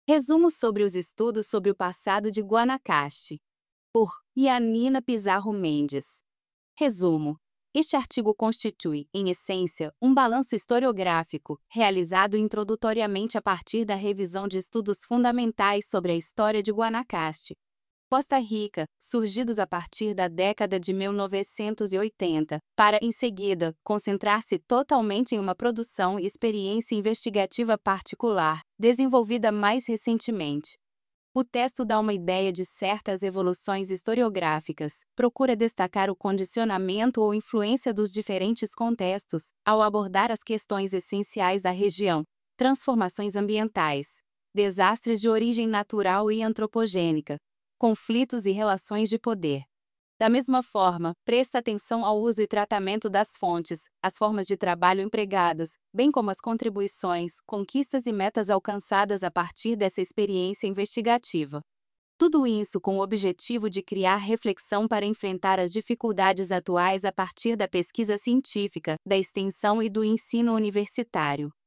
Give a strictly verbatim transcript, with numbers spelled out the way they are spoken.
Resumo sobre os estudos sobre o passado de Guanacaste, por Yanina Pizarro Mendes. Resumo. Este artigo constitui, em essência, um balanço historiográfico, realizado introdutoriamente a partir da revisão de estudos fundamentais sobre a história de Guanacaste, Costa Rica, surgidos a partir da década de mil novecentos e oitenta, para, em seguida, concentrar-se totalmente em uma produção e experiência investigativa particular, desenvolvida mais recentemente. O texto dá uma ideia de certas evoluções historiográficas, procura destacar o condicionamento ou influência dos diferentes contextos, ao abordar as questões essenciais da região, transformações ambientais, desastres de origem natural e antropogênica, conflitos e relações de poder. Da mesma forma, presta atenção ao uso e tratamento das fontes, as formas de trabalho empregadas, bem como as contribuições, conquistas e metas alcançadas a partir dessa experiência investigativa. Tudo isso com o objetivo de criar reflexão para enfrentar as dificuldades atuais a partir da pesquisa científica, da extensão e do ensino universitário.